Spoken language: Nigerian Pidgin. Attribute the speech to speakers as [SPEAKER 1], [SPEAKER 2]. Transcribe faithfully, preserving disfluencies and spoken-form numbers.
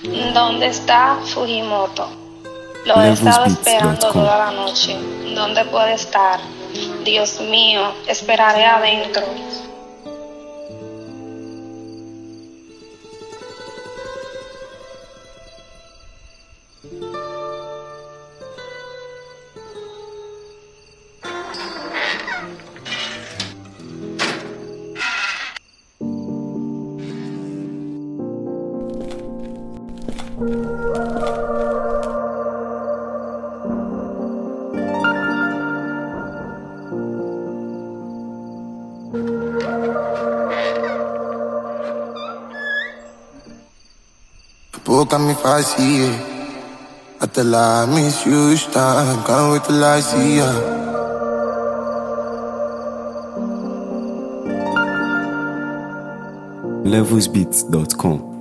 [SPEAKER 1] ¿Dónde está Fujimoto? Lo he estado esperando toda la noche. ¿Dónde puede estar? Dios mío, esperaré adentro.
[SPEAKER 2] Book me if I see it. I tell her I miss you each time. Can't wait till I see ya.
[SPEAKER 3] levels beats dot com